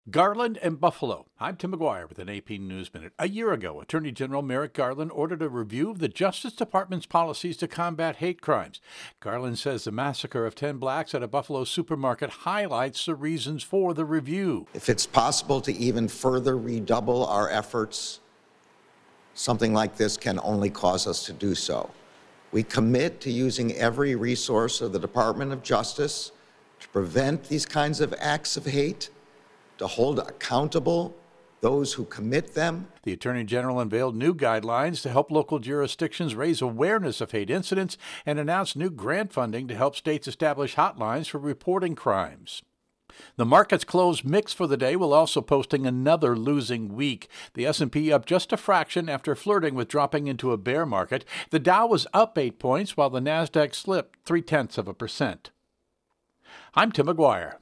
Garland and Buffalo. I'm Tim McGuire with an AP News Minute. A year ago, Attorney General Merrick Garland ordered a review of the Justice Department's policies to combat hate crimes. Garland says the massacre of 10 blacks at a Buffalo supermarket highlights the reasons for the review. If it's possible to even further redouble our efforts, something like this can only cause us to do so. We commit to using every resource of the Department of Justice to prevent these kinds of acts of hate, to hold accountable those who commit them. The Attorney General unveiled new guidelines to help local jurisdictions raise awareness of hate incidents and announced new grant funding to help states establish hotlines for reporting crimes. The markets closed mixed for the day, while also posting another losing week. The S&P up just a fraction after flirting with dropping into a bear market. The Dow was up 8 points, while the Nasdaq slipped 0.3%. I'm Tim McGuire.